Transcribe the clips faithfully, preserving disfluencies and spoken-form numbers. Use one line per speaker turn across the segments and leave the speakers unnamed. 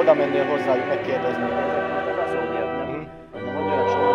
oda mennél hozzájuk megkérdezni.
Ezek most az aszódiak, nem?
Mhm.
Hogy olyan sok.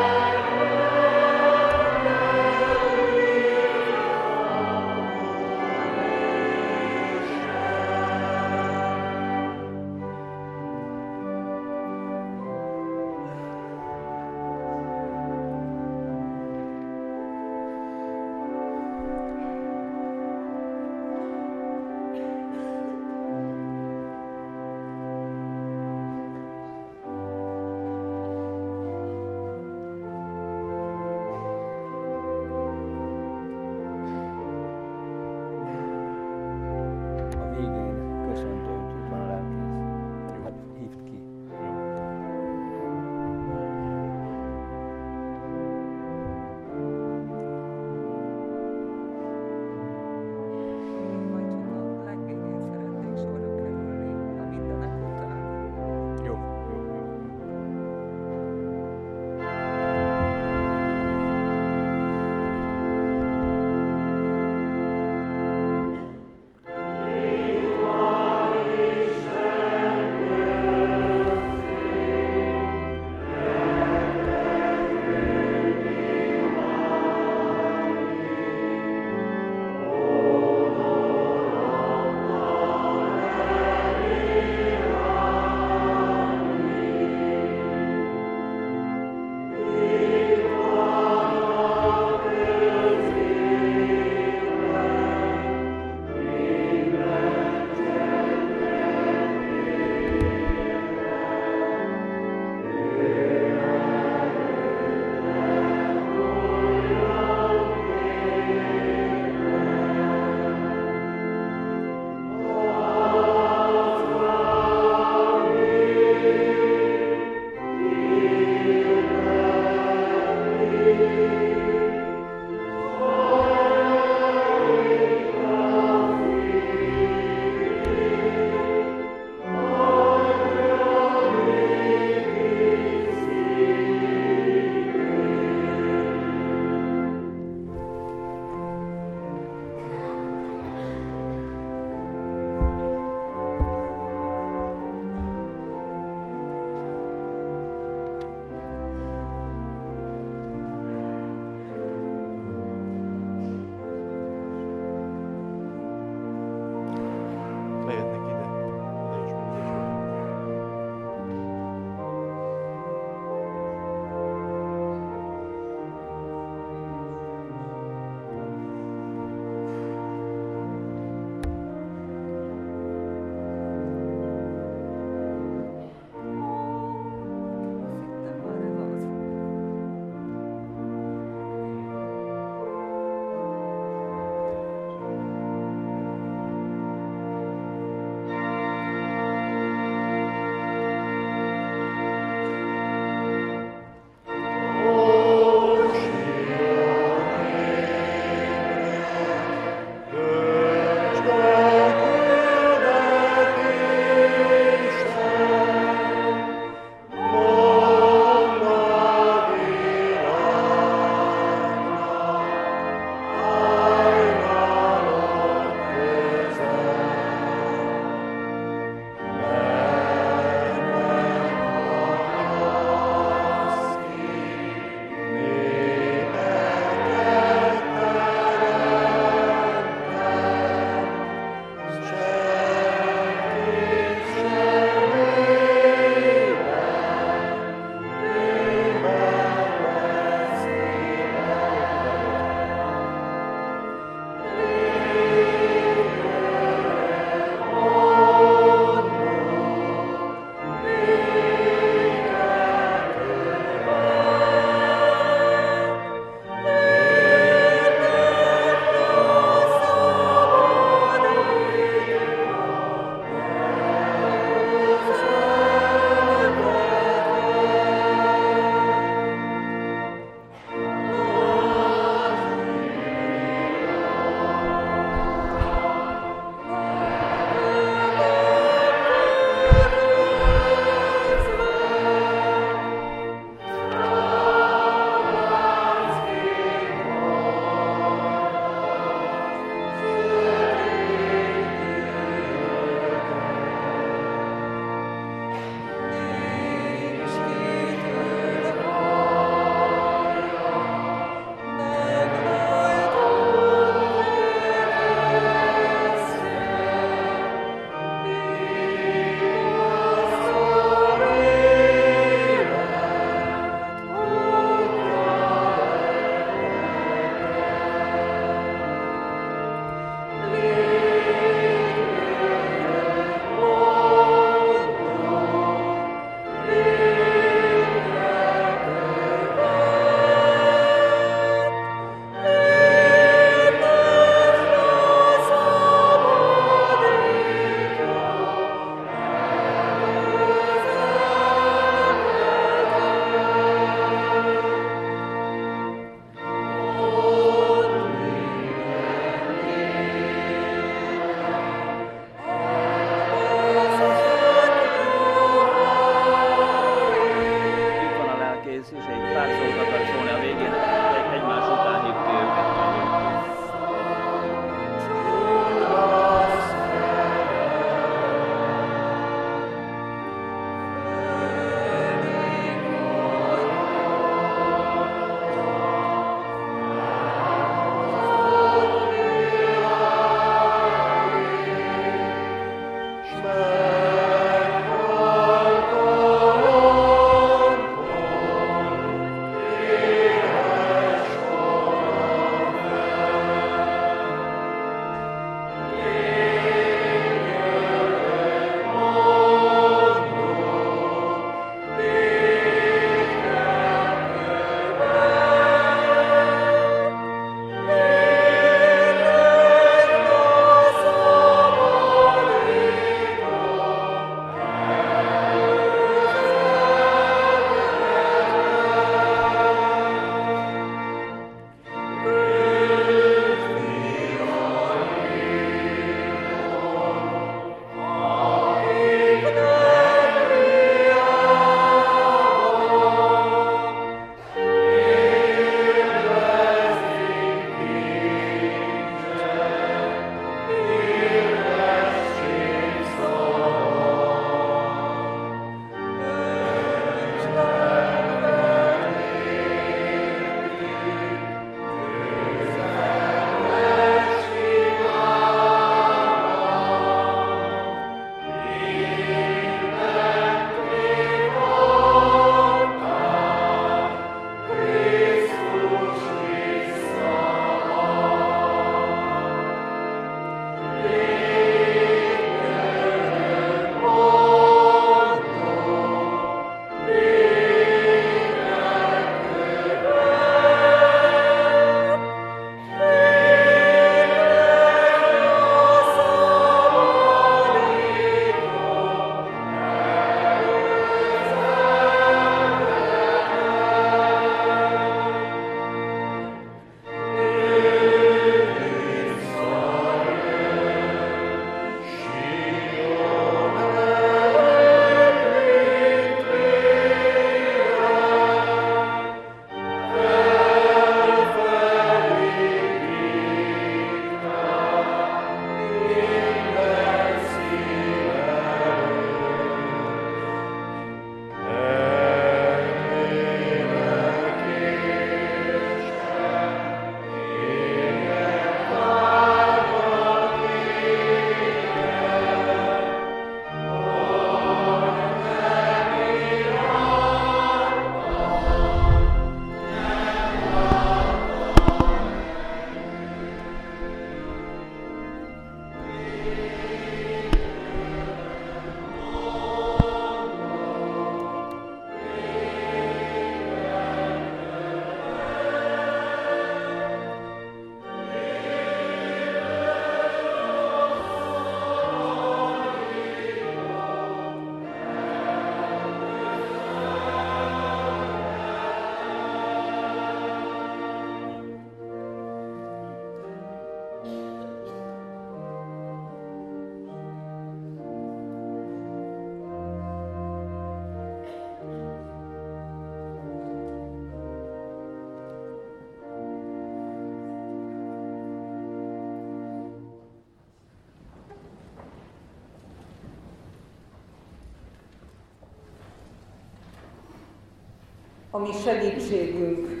a mi segítségünk,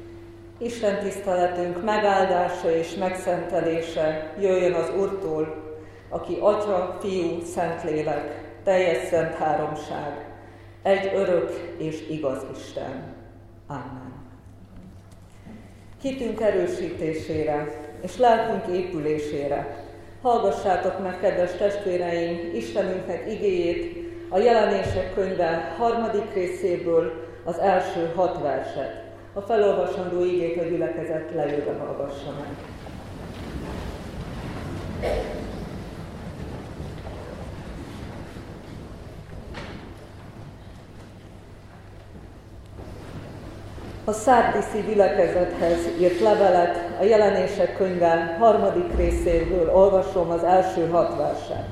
Isten tiszteletünk megáldása és megszentelése jöjjön az Úrtól, aki Atya, Fiú, Szentlélek, teljes szent háromság, egy örök és igaz Isten. Amen. Hitünk erősítésére és lelkünk épülésére hallgassátok meg, kedves testvéreim, Istenünknek igéjét, a Jelenések könyve harmadik részéből az első hat verset. A felolvasandó igét a gyülekezet leülve hallgassa meg. A szárdiszi gyülekezethez írt levelet, a Jelenések könyve harmadik részéből olvasom az első hat verset.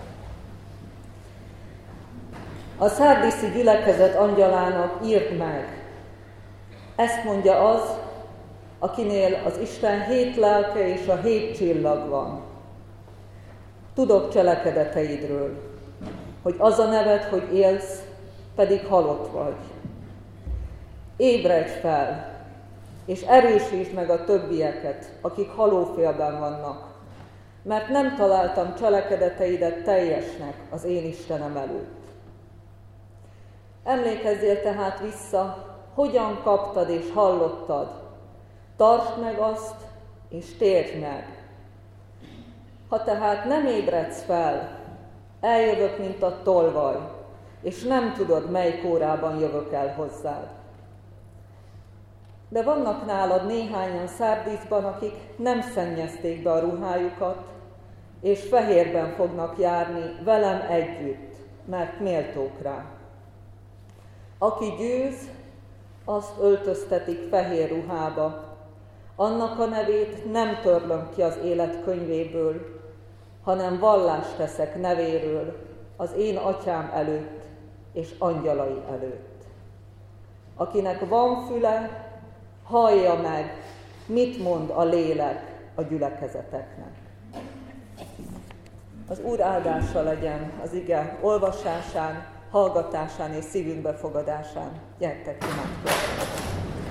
A szárdiszi gyülekezet angyalának írd meg. Ezt mondja az, akinél az Isten hét lelke és a hét csillag van. Tudok cselekedeteidről, hogy az a neved, hogy élsz, pedig halott vagy. Ébredj fel, és erősítsd meg a többieket, akik halófélben vannak, mert nem találtam cselekedeteidet teljesnek az én Istenem előtt. Emlékezzél tehát vissza, hogyan kaptad és hallottad, tartsd meg azt, és térj meg. Ha tehát nem ébredsz fel, eljövök, mint a tolvaj, és nem tudod, melyik órában jövök el hozzád. De vannak nálad néhányan Szárdíszban, akik nem szennyezték be a ruhájukat, és fehérben fognak járni velem együtt, mert méltók rá. Aki győz, azt öltöztetik fehér ruhába, annak a nevét nem törlöm ki az élet könyvéből, hanem vallást teszek nevéről az én atyám előtt és angyalai előtt. Akinek van füle, hallja meg, mit mond a lélek a gyülekezeteknek. Az Úr áldása legyen az ige olvasásán, hallgatásán és szívünk befogadásán. Gyertek, imádkozzunk!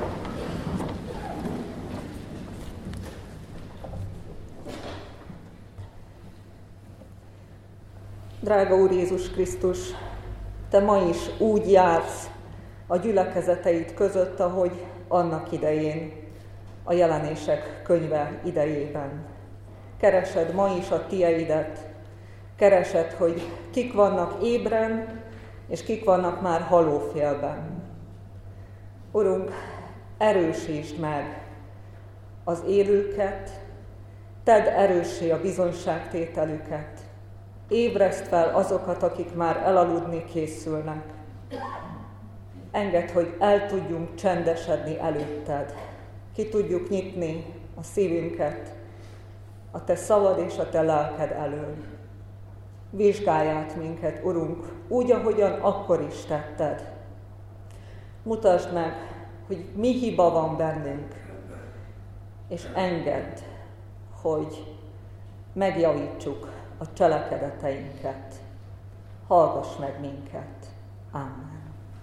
Drága Úr Jézus Krisztus, Te ma is úgy jársz a gyülekezeteid között, ahogy annak idején, a Jelenések könyve idejében. Keresed ma is a tieidet, keresed, hogy kik vannak ébren, és kik vannak már halófélben. Urunk, erősítsd meg az élőket, tedd erőssé a bizonyságtételüket, ébreszt fel azokat, akik már elaludni készülnek. Engedd, hogy el tudjunk csendesedni előtted, ki tudjuk nyitni a szívünket a Te szavad és a Te lelked elől. Vizsgálj át minket, Urunk, úgy, ahogyan akkor is tetted. Mutasd meg, hogy mi hiba van bennünk, és engedd, hogy megjavítsuk a cselekedeteinket. Hallgass meg minket. Amen.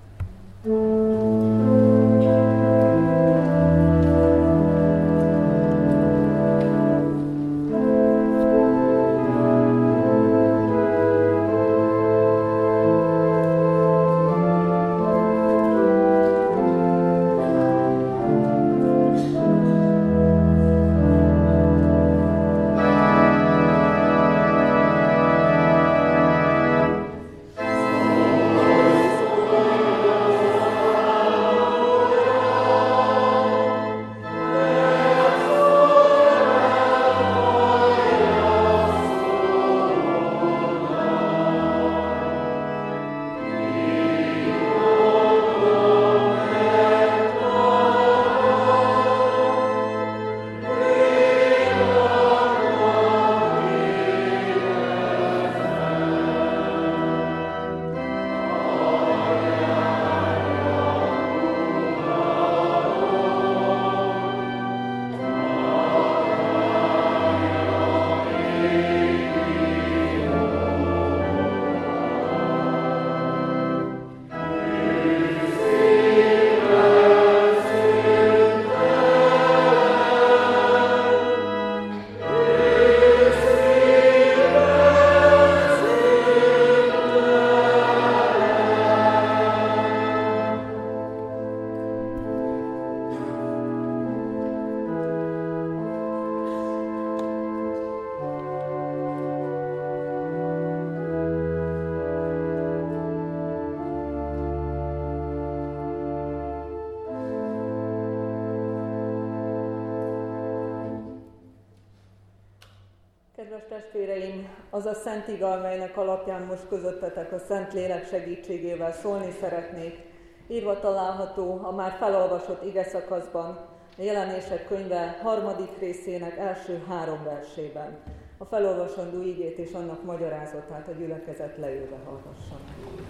Kedves testvéreim, az a szent ige, amelynek alapján most közöttetek a Szentlélek segítségével szólni szeretnék, írva található a már felolvasott igeszakaszban, a Jelenések könyve harmadik részének első három versében. A felolvasandó igét és annak magyarázatát a gyülekezet leülve hallgassa.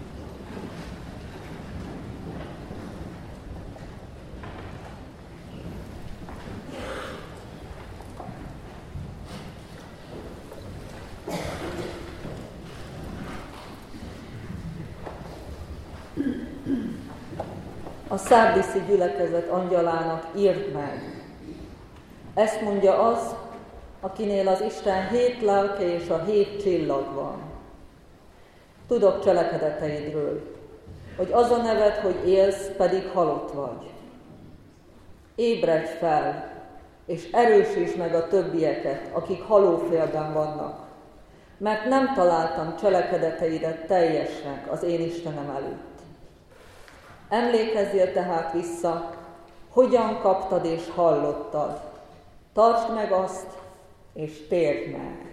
A szárdiszi gyülekezet angyalának írd meg. Ezt mondja az, akinél az Isten hét lelke és a hét csillag van. Tudok cselekedeteidről, hogy az a neved, hogy élsz, pedig halott vagy. Ébredj fel, és erősítsd meg a többieket, akik halófélben vannak, mert nem találtam cselekedeteidet teljesnek az én Istenem előtt. Emlékezzél tehát vissza, hogyan kaptad és hallottad. Tartsd meg azt, és térd meg.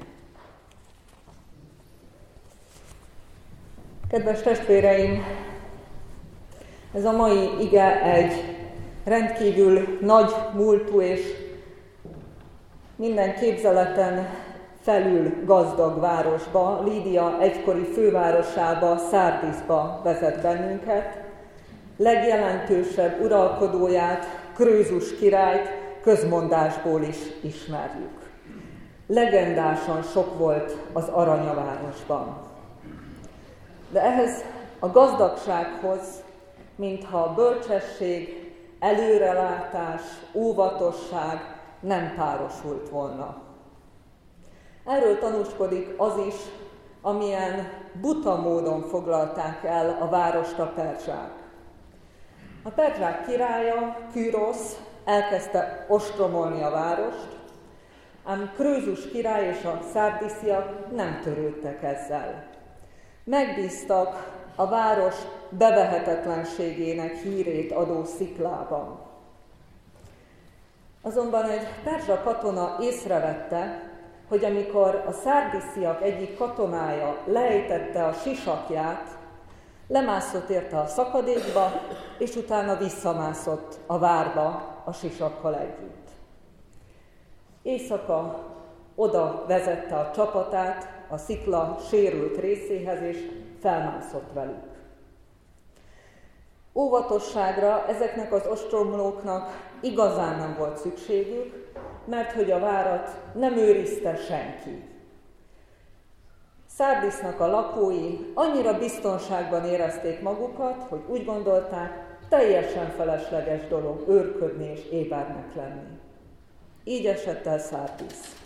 Kedves testvéreim, ez a mai ige egy rendkívül nagy múltú és minden képzeleten felül gazdag városba, Lídia egykori fővárosába, Szárdiszba vezet bennünket. Legjelentősebb uralkodóját, Krözus királyt közmondásból is ismerjük. Legendásan sok volt az arany a városban. De ehhez a gazdagsághoz, mintha a bölcsesség, előrelátás, óvatosság nem párosult volna. Erről tanúskodik az is, amilyen buta módon foglalták el a várost a perzsák. A perzsák királya, Kürosz elkezdte ostromolni a várost, ám Krözus király és a szárdisziak nem törődtek ezzel. Megbíztak a város bevehetetlenségének hírét adó sziklában. Azonban egy perzsa katona észrevette, hogy amikor a szárdisziak egyik katonája lejtette a sisakját, lemászott érte a szakadékba, és utána visszamászott a várba a sisakkal együtt. Éjszaka oda vezette a csapatát a szikla sérült részéhez, és felmászott velük. Óvatosságra ezeknek az ostromlóknak igazán nem volt szükségük, mert hogy a várat nem őrizte senki. Szárdisznak a lakói annyira biztonságban érezték magukat, hogy úgy gondolták, teljesen felesleges dolog őrködni és ébernek lenni. Így esett el Szárdisz.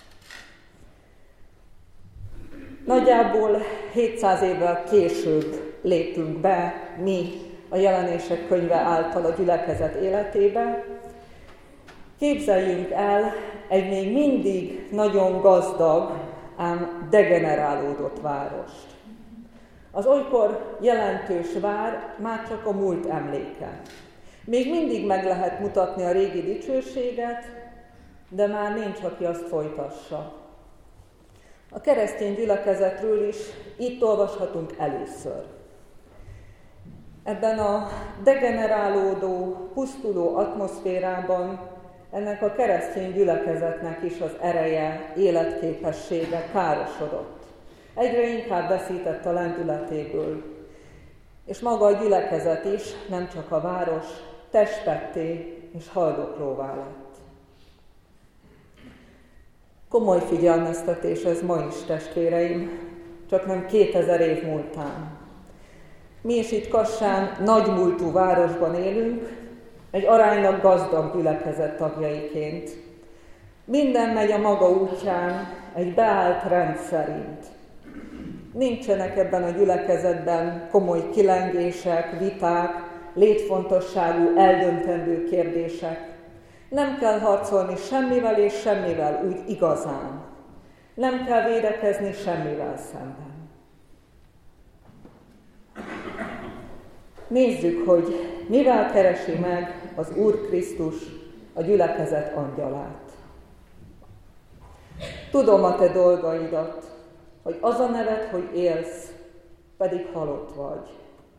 Nagyjából hétszáz évvel később lépünk be mi a Jelenések könyve által a gyülekezet életébe. Képzeljünk el egy még mindig nagyon gazdag, ám degenerálódott várost. Az olykor jelentős vár már csak a múlt emléke. Még mindig meg lehet mutatni a régi dicsőséget, de már nincs, aki azt folytassa. A keresztény gyülekezetről is itt olvashatunk először. Ebben a degenerálódó, pusztuló atmoszférában ennek a keresztény gyülekezetnek is az ereje, életképessége károsodott. Egyre inkább veszített a lendületéből, és maga a gyülekezet is, nem csak a város, testetté és haldoklóvá lett. Komoly figyelmeztetés ez ma is, testvéreim, csak nem kétezer év múltán. Mi is itt Kassán nagymúltú városban élünk, egy aránylag gazdag gyülekezet tagjaiként. Minden megy a maga útján, egy beállt rend szerint. Nincsenek ebben a gyülekezetben komoly kilengések, viták, létfontosságú, eldöntendő kérdések. Nem kell harcolni semmivel és semmivel úgy igazán. Nem kell védekezni semmivel szemben. Nézzük, hogy mivel keresi meg az Úr Krisztus a gyülekezet angyalát. Tudom a te dolgaidat, hogy az a neved, hogy élsz, pedig halott vagy.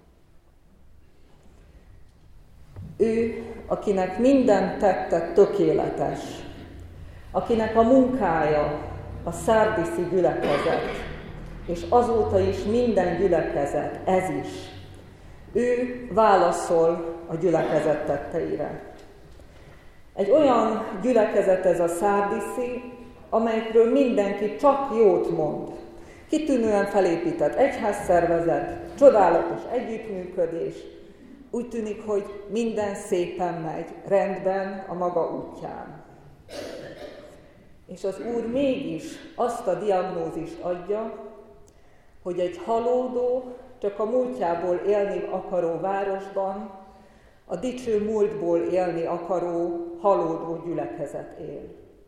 Ő, akinek minden tette tökéletes, akinek a munkája a szárdiszi gyülekezet, és azóta is minden gyülekezet, ez is. Ő válaszol a gyülekezet tetteire. Egy olyan gyülekezet ez a szárdiszi, amelyekről mindenki csak jót mond. Kitűnően felépített egyházszervezet, csodálatos együttműködés. Úgy tűnik, hogy minden szépen megy, rendben a maga útján. És az Úr mégis azt a diagnózist adja, hogy egy halódó, csak a múltjából élni akaró városban a dicső múltból élni akaró, halódó gyülekezet él.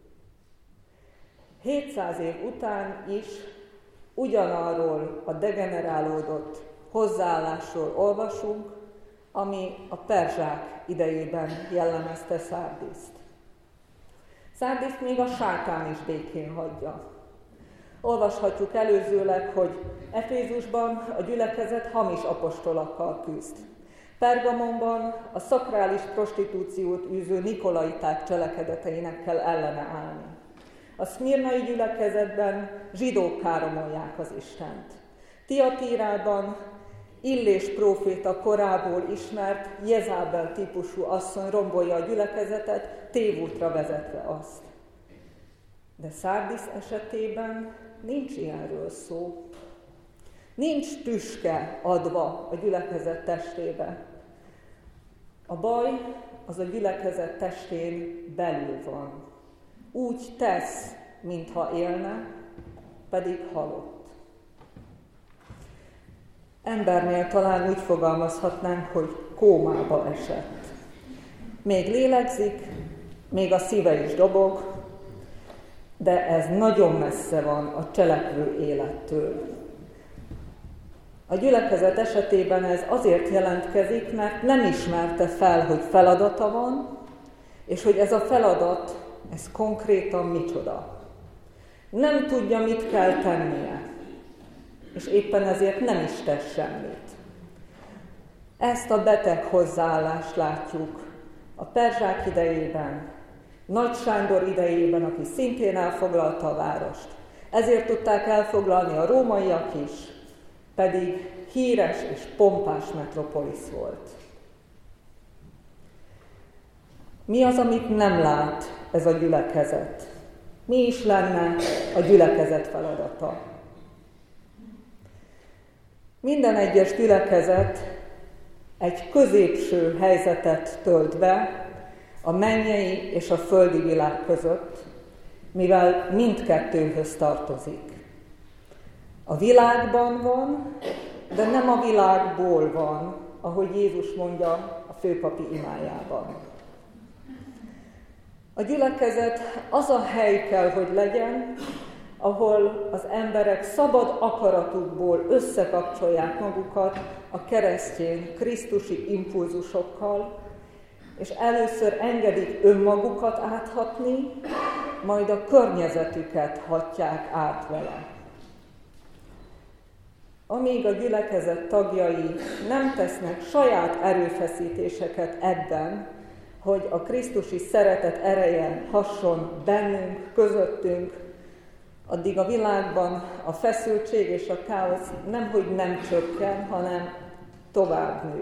hétszáz év után is ugyanarról a degenerálódott hozzáállásról olvasunk, ami a perzsák idejében jellemezte Szárdiszt. Szárdiszt még a sátán is békén hagyja. Olvashatjuk előzőleg, hogy Efézusban a gyülekezet hamis apostolokkal küzd. Pergamonban a szakrális prostitúciót űző nikolaiták cselekedeteinek kell ellene állni. A szmirnai gyülekezetben zsidók káromolják az Istent. Tiatírában Illés próféta korából ismert Jezábel típusú asszony rombolja a gyülekezetet, tévútra vezetve azt. De Szárdisz esetében nincs ilyenről szó. Nincs tüske adva a gyülekezet testébe. A baj az a gyülekezet testén belül van. Úgy tesz, mintha élne, pedig halott. Embernél talán úgy fogalmazhatnánk, hogy kómába esett. Még lélegzik, még a szíve is dobog, de ez nagyon messze van a cselekvő élettől. A gyülekezet esetében ez azért jelentkezik, mert nem ismerte fel, hogy feladata van, és hogy ez a feladat, ez konkrétan micsoda. Nem tudja, mit kell tennie, és éppen ezért nem is tesz semmit. Ezt a beteg hozzáállást látjuk a perzsák idejében, Nagy Sándor idejében, aki szintén elfoglalta a várost. Ezért tudták elfoglalni a rómaiak is, pedig híres és pompás metropolisz volt. Mi az, amit nem lát ez a gyülekezet? Mi is lenne a gyülekezet feladata? Minden egyes gyülekezet egy középső helyzetet tölt be a mennyei és a földi világ között, mivel mindkettőhöz tartozik. A világban van, de nem a világból van, ahogy Jézus mondja a főpapi imájában. A gyülekezet az a hely kell, hogy legyen, ahol az emberek szabad akaratukból összekapcsolják magukat a keresztény, krisztusi impulzusokkal, és először engedik önmagukat áthatni, majd a környezetüket hatják át vele. Amíg a gyülekezet tagjai nem tesznek saját erőfeszítéseket ebben, hogy a krisztusi szeretet ereje hasson bennünk, közöttünk, addig a világban a feszültség és a káosz nemhogy nem csökken, hanem tovább nő.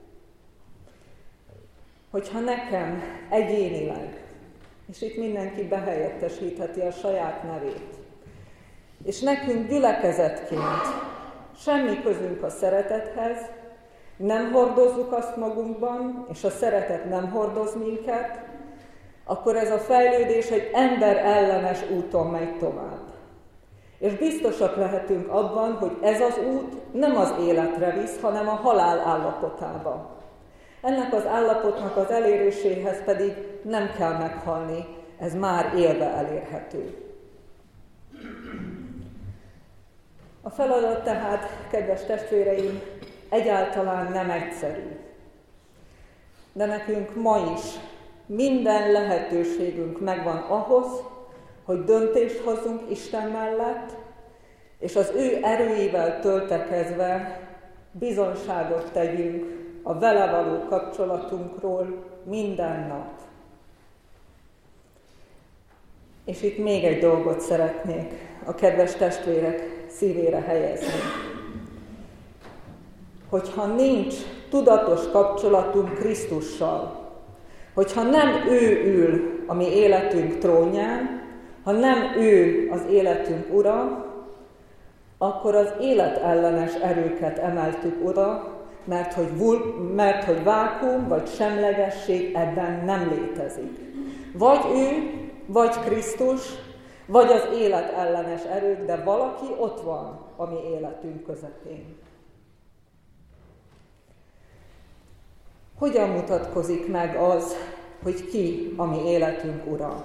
Hogyha nekem egyénileg, és itt mindenki behelyettesítheti a saját nevét, és nekünk gyülekezetként semmi közünk a szeretethez, nem hordozzuk azt magunkban, és a szeretet nem hordoz minket, akkor ez a fejlődés egy ember ellenes úton megy tovább. És biztosak lehetünk abban, hogy ez az út nem az életre visz, hanem a halál állapotába. Ennek az állapotnak az eléréséhez pedig nem kell meghalni, ez már élve elérhető. A feladat tehát, kedves testvéreim, egyáltalán nem egyszerű. De nekünk ma is minden lehetőségünk megvan ahhoz, hogy döntést hozzunk Isten mellett, és az ő erőivel töltekezve bizonyságot tegyünk a vele való kapcsolatunkról minden nap. És itt még egy dolgot szeretnék a kedves testvérek szívére helyezni. Hogyha nincs tudatos kapcsolatunk Krisztussal, hogyha nem ő ül a mi életünk trónján, ha nem ő az életünk ura, akkor az életellenes erőket emeltük oda, mert hogy, vul, mert hogy vákuum vagy semlegesség ebben nem létezik. Vagy ő, vagy Krisztus, vagy az élet ellenes erők, de valaki ott van a mi életünk közepén. Hogyan mutatkozik meg az, hogy ki a mi életünk ura?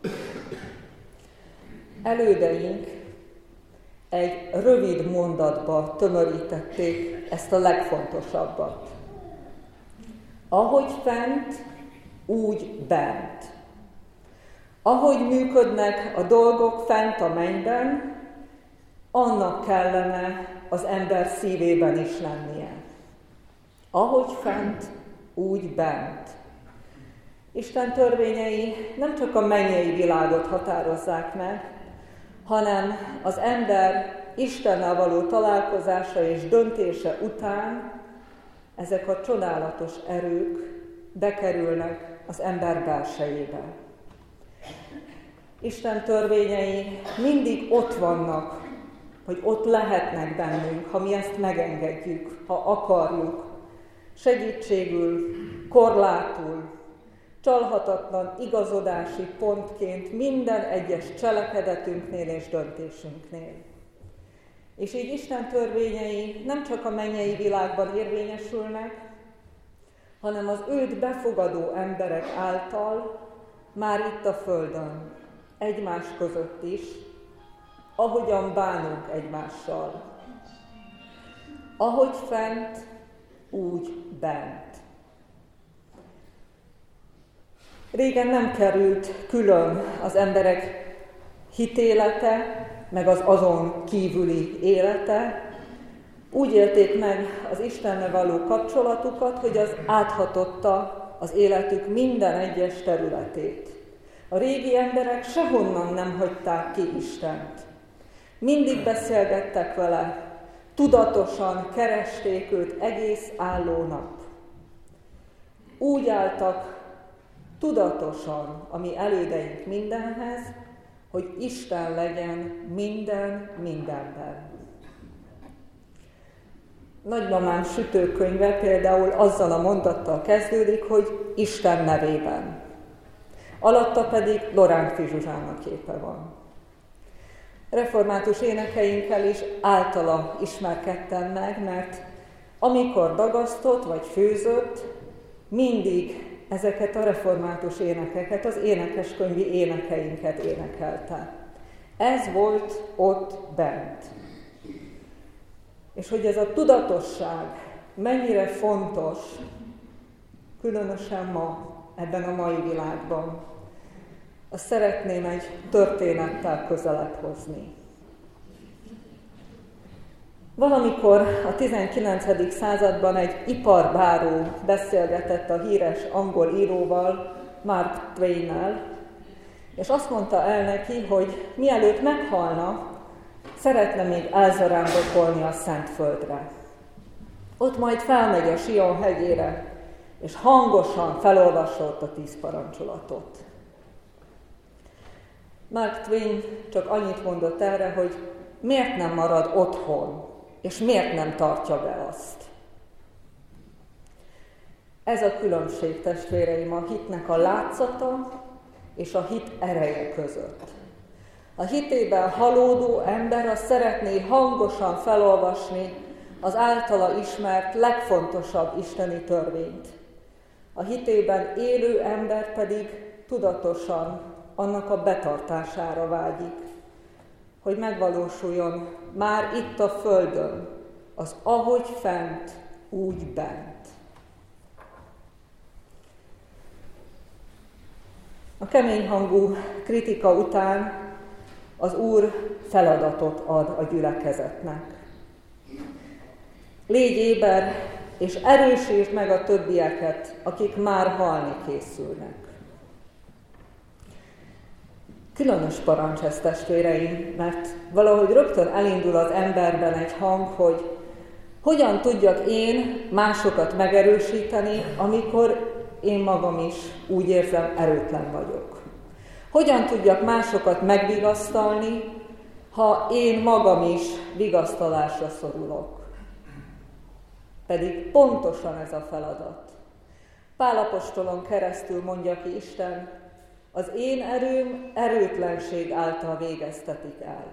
Elődeink egy rövid mondatba tömörítették ezt a legfontosabbat. Ahogy fent, úgy bent. Ahogy működnek a dolgok fent a mennyben, annak kellene az ember szívében is lennie. Ahogy fent, úgy bent. Isten törvényei nem csak a mennyei világot határozzák meg, hanem az ember Istennel való találkozása és döntése után ezek a csodálatos erők bekerülnek az ember belsejébe. Isten törvényei mindig ott vannak, hogy ott lehetnek bennünk, ha mi ezt megengedjük, ha akarjuk, segítségül, korlátul, csalhatatlan igazodási pontként minden egyes cselekedetünknél és döntésünknél. És így Isten törvényei nem csak a mennyei világban érvényesülnek, hanem az őt befogadó emberek által már itt a földön, egymás között is, ahogyan bánunk egymással. Ahogy fent, úgy bent. Régen nem került külön az emberek hitélete, meg az azon kívüli élete. Úgy élték meg az Istennel való kapcsolatukat, hogy az áthatotta az életük minden egyes területét. A régi emberek sehonnan nem hagyták ki Istent. Mindig beszélgettek vele, tudatosan keresték őt egész álló nap. Úgy álltak tudatosan a mi elődeink mindenhez, hogy Isten legyen minden mindenben. Nagymamám sütőkönyve például azzal a mondattal kezdődik, hogy Isten nevében. Alatta pedig Lorántfi Zsuzsána képe van. Református énekeinkkel is általa ismerkedtem meg, mert amikor dagasztott vagy főzött, mindig ezeket a református énekeket, az énekeskönyvi énekeinket énekelte. Ez volt ott bent. És hogy ez a tudatosság mennyire fontos, különösen ma, ebben a mai világban, azt szeretném egy történettel közelebb hozni. Valamikor a tizenkilencedik században egy iparbáró beszélgetett a híres angol íróval, Mark Twain-nel, és azt mondta el neki, hogy mielőtt meghalna, szeretne még elzarándokolni a Szentföldre. Ott majd felmegy a Sion hegyére, és hangosan felolvassa a tíz parancsolatot. Mark Twain csak annyit mondott erre, hogy miért nem marad otthon, és miért nem tartja be azt. Ez a különbség, testvéreim, a hitnek a látszata és a hit ereje között. A hitében halódó ember azt szeretné hangosan felolvasni az általa ismert legfontosabb isteni törvényt. A hitében élő ember pedig tudatosan annak a betartására vágyik, hogy megvalósuljon már itt a földön, az ahogy fent, úgy bent. A kemény hangú kritika után az Úr feladatot ad a gyülekezetnek. Légy éber, és erősítsd meg a többieket, akik már halni készülnek. Különös parancs ez, testvéreim, mert valahogy rögtön elindul az emberben egy hang, hogy hogyan tudjak én másokat megerősíteni, amikor én magam is úgy érzem, erőtlen vagyok. Hogyan tudjak másokat megvigasztalni, ha én magam is vigasztalásra szorulok. Pedig pontosan ez a feladat. Pál apostolon keresztül mondja ki Isten, Az én erőm erőtlenség által végeztetik el.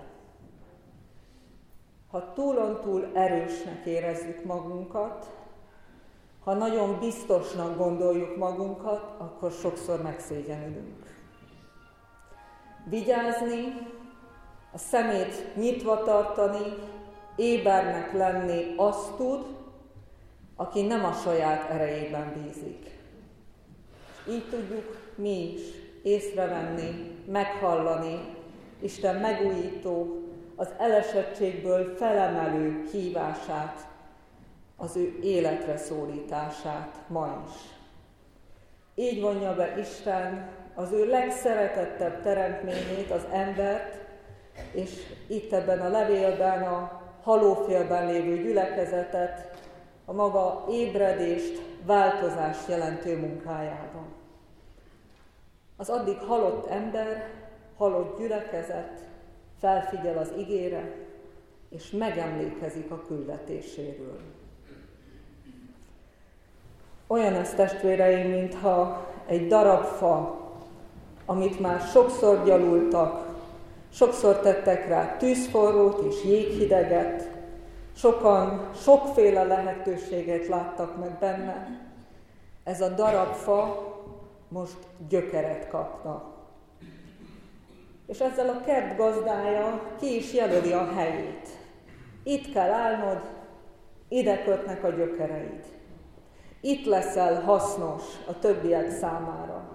Ha túlontúl erősnek érezzük magunkat, ha nagyon biztosnak gondoljuk magunkat, akkor sokszor megszégyenülünk. Vigyázni, a szemét nyitva tartani, ébernek lenni azt tud, aki nem a saját erejében bízik. Így tudjuk mi is észrevenni, meghallani Isten megújító, az elesettségből felemelő hívását, az ő életre szólítását ma is. Így vonja be Isten az ő legszeretettebb teremtményét, az embert, és itt ebben a levélben a halófélben lévő gyülekezetet a maga ébredést, változást jelentő munkájában. Az addig halott ember, halott gyülekezet felfigyel az igére, és megemlékezik a küldetéséről. Olyan ez, testvéreim, mintha egy darab fa, amit már sokszor gyalultak, sokszor tettek rá tűzforrót és jéghideget, sokan sokféle lehetőséget láttak meg benne. Ez a darab fa most gyökeret kapna. És ezzel a kert gazdája ki is jelöli a helyét. Itt kell állnod, ide kötnek a gyökereid. Itt leszel hasznos a többiek számára.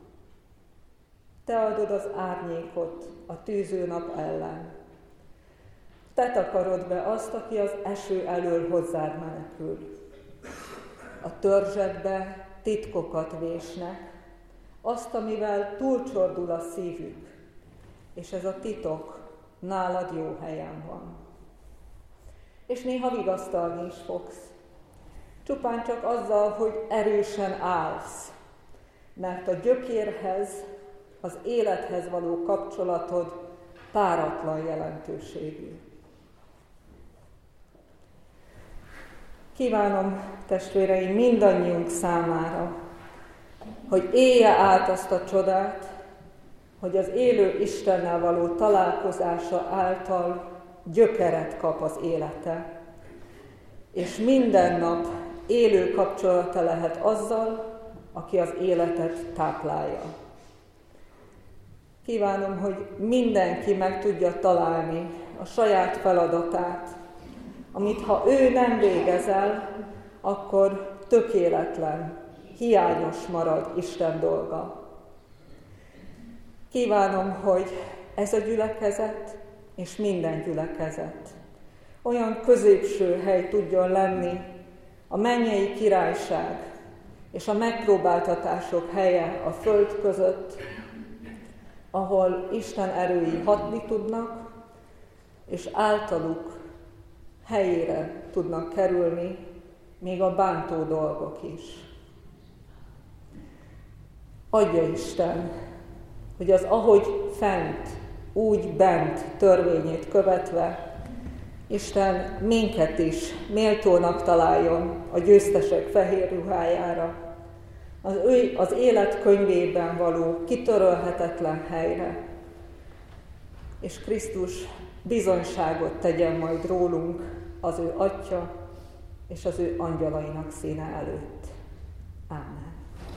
Te adod az árnyékot a tűző nap ellen. Te takarod be azt, aki az eső elől hozzád menekül. A törzsekbe titkokat vésnek, azt, amivel túlcsordul a szívük, és ez a titok nálad jó helyen van. És néha vigasztalni is fogsz. Csupán csak azzal, hogy erősen állsz, mert a gyökérhez, az élethez való kapcsolatod páratlan jelentőségű. Kívánom, testvéreim, mindannyiunk számára, hogy élje át azt a csodát, hogy az élő Istennel való találkozása által gyökeret kap az élete, és minden nap élő kapcsolata lehet azzal, aki az életet táplálja. Kívánom, hogy mindenki meg tudja találni a saját feladatát, amit ha ő nem végez el, akkor tökéletlen, hiányos marad Isten dolga. Kívánom, hogy ez a gyülekezet és minden gyülekezet olyan középső hely tudjon lenni, a mennyei királyság és a megpróbáltatások helye a föld között, ahol Isten erői hatni tudnak, és általuk helyére tudnak kerülni még a bántó dolgok is. Adja Isten, hogy az ahogy fent, úgy bent törvényét követve, Isten minket is méltónak találjon a győztesek fehér ruhájára, az, ő, az élet könyvében való kitörölhetetlen helyre, és Krisztus bizonyságot tegyen majd rólunk az ő Atya és az ő angyalainak színe előtt. Ámen.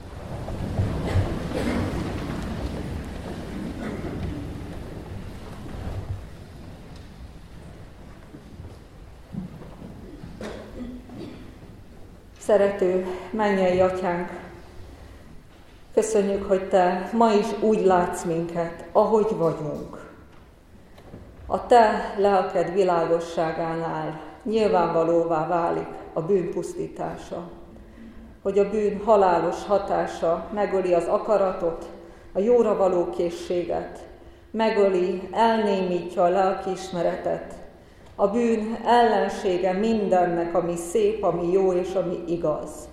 Szerető mennyei Atyánk, köszönjük, hogy Te ma is úgy látsz minket, ahogy vagyunk. A Te lelked világosságánál nyilvánvalóvá válik a bűn pusztítása, hogy a bűn halálos hatása megöli az akaratot, a jóra való készséget, megöli, elnémítja a lelkiismeretet, a bűn ellensége mindennek, ami szép, ami jó és ami igaz.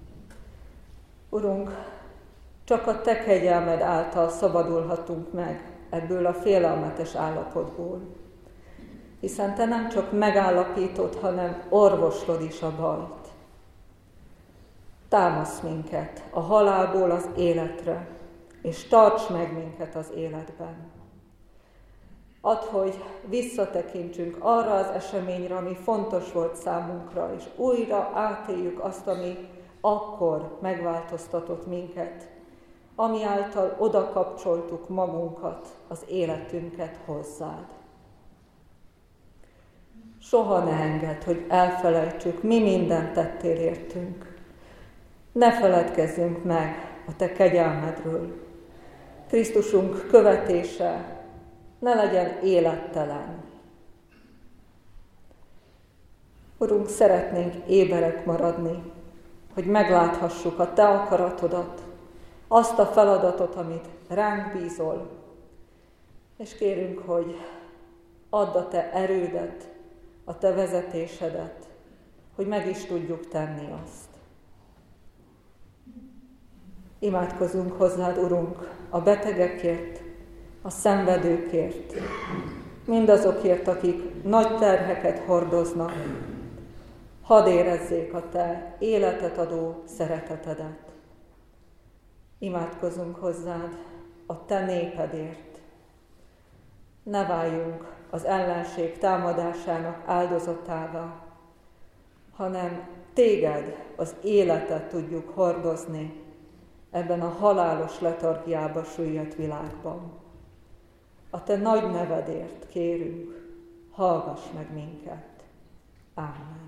Urunk, csak a Te kegyelmed által szabadulhatunk meg ebből a félelmetes állapotból, hiszen Te nem csak megállapítod, hanem orvoslod is a bajt. Támasz minket a halálból az életre, és tarts meg minket az életben. Add, hogy visszatekintsünk arra az eseményre, ami fontos volt számunkra, és újra átéljük azt, ami akkor megváltoztatott minket, ami által oda kapcsoltuk magunkat, az életünket hozzád. Soha ne engedd, hogy elfelejtsük, mi mindent tettél értünk. Ne feledkezzünk meg a te kegyelmedről. Krisztusunk követése ne legyen élettelen. Urunk, szeretnénk éberek maradni, hogy megláthassuk a te akaratodat, azt a feladatot, amit ránk bízol, és kérünk, hogy add a te erődet, a te vezetésedet, hogy meg is tudjuk tenni azt. Imádkozunk hozzád, Urunk, a betegekért, a szenvedőkért, mindazokért, akik nagy terheket hordoznak. Hadd érezzék a te életet adó szeretetedet. Imádkozunk hozzád a te népedért. Ne váljunk az ellenség támadásának áldozatává, hanem téged, az életet tudjuk hordozni ebben a halálos letargiába süllyedt világban. A te nagy nevedért kérünk, hallgass meg minket. Ámen.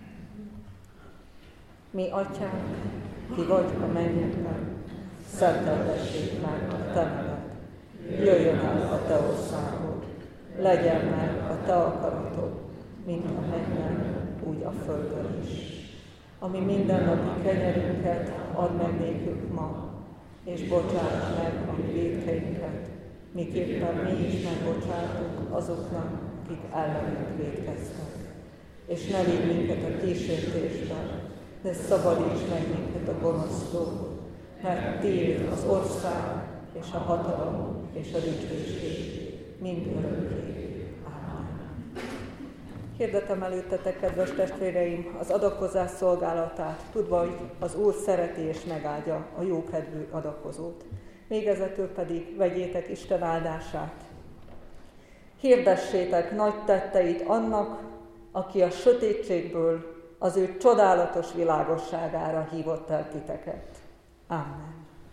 Mi Atyánk, ki vagy a mennyekben, szenteltessék meg a te neved. Jöjjön el a te országod, legyen meg a te akaratod, mint a mennyben, úgy a földön is. Ami mindennapi kenyerünket add meg nékünk ma, és bocsáss meg a mi vétkeinket, miképpen mi is megbocsátunk azoknak, akik ellenünk vétkeztek. És ne vigy minket a kísértésbe, de szabadíts meg minket a gonosztól, mert tiéd az ország, és a hatalom, és a dicsőség mind örökké. Ámen. Hirdetem előttetek, kedves testvéreim, az adakozás szolgálatát, tudva, hogy az Úr szereti és megáldja a jókedvű adakozót. Végezetül pedig vegyétek Isten áldását. Hirdessétek nagy tetteit annak, aki a sötétségből az ő csodálatos világosságára hívott el titeket. Amen.